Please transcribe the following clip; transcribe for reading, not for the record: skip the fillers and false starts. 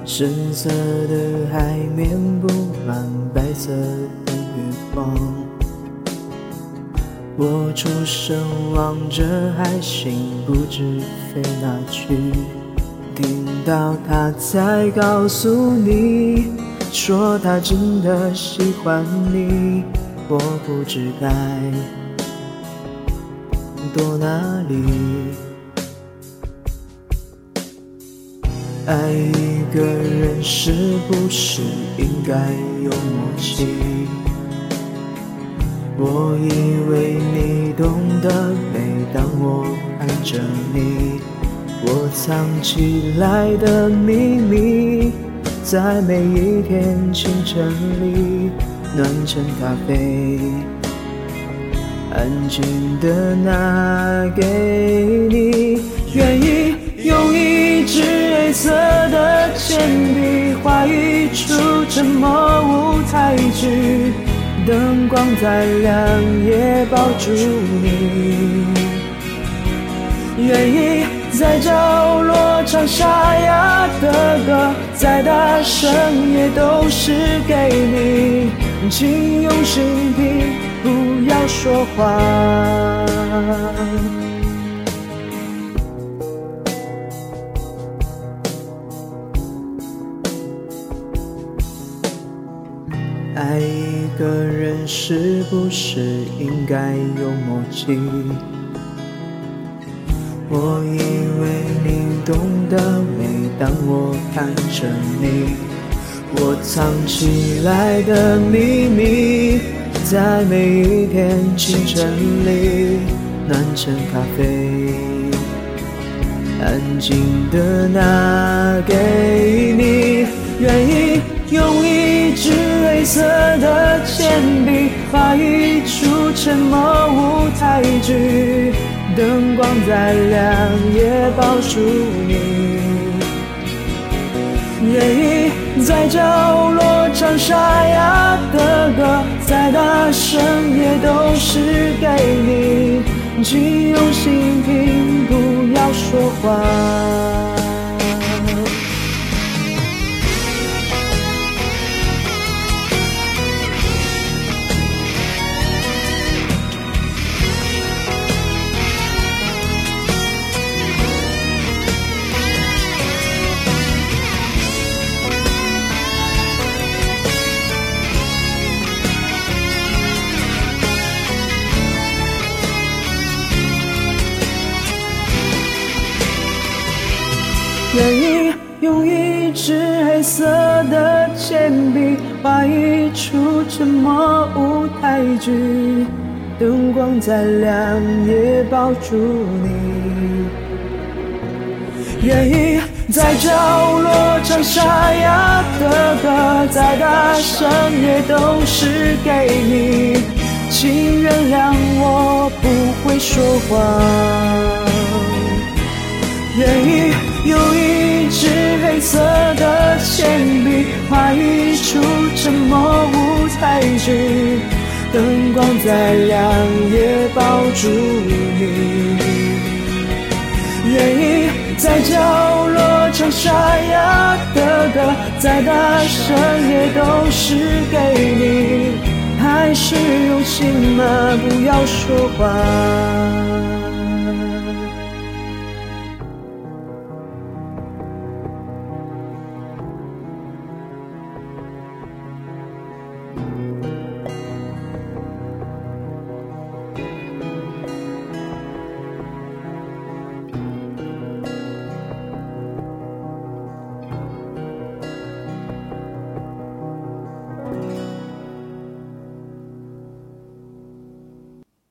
深色的海面布满白色的月光，我出神望着海星不知飞哪去，听到他在告诉你说他真的喜欢你，我不知该躲哪里。爱一个人是不是应该有默契？我以为你懂得，每当我看着你，我藏起来的秘密，在每一天清晨里暖成咖啡，安静地拿给你。愿意用一支黑色的铅笔画一出沉默舞台剧，灯光再亮也抱住你。愿意在角落唱沙哑的歌，再大声也都是给你，请用心听，不要说话。爱一个人是不是应该有默契？我以为你懂得，每当我看着你，我藏起来的秘密，在每一天清晨里暖成咖啡，安静地拿给你。愿意用一支黑色的铅笔画一出沉默舞台剧，灯光再亮也抱住你。愿意在角落唱沙哑的歌，再大声也都是给你，请用心听，不要说话。愿意用一支黑色的铅笔画一出沉默舞台剧，灯光再亮也抱住你。愿意在角落唱沙哑的歌，再大声也都是给你，请原谅我不会说话。愿意用一支黑色的铅笔画一出沉默舞台剧，灯光再亮也抱住你。愿意在角落唱沙哑的歌，再大声也都是给你，还是用心吗？不要说话。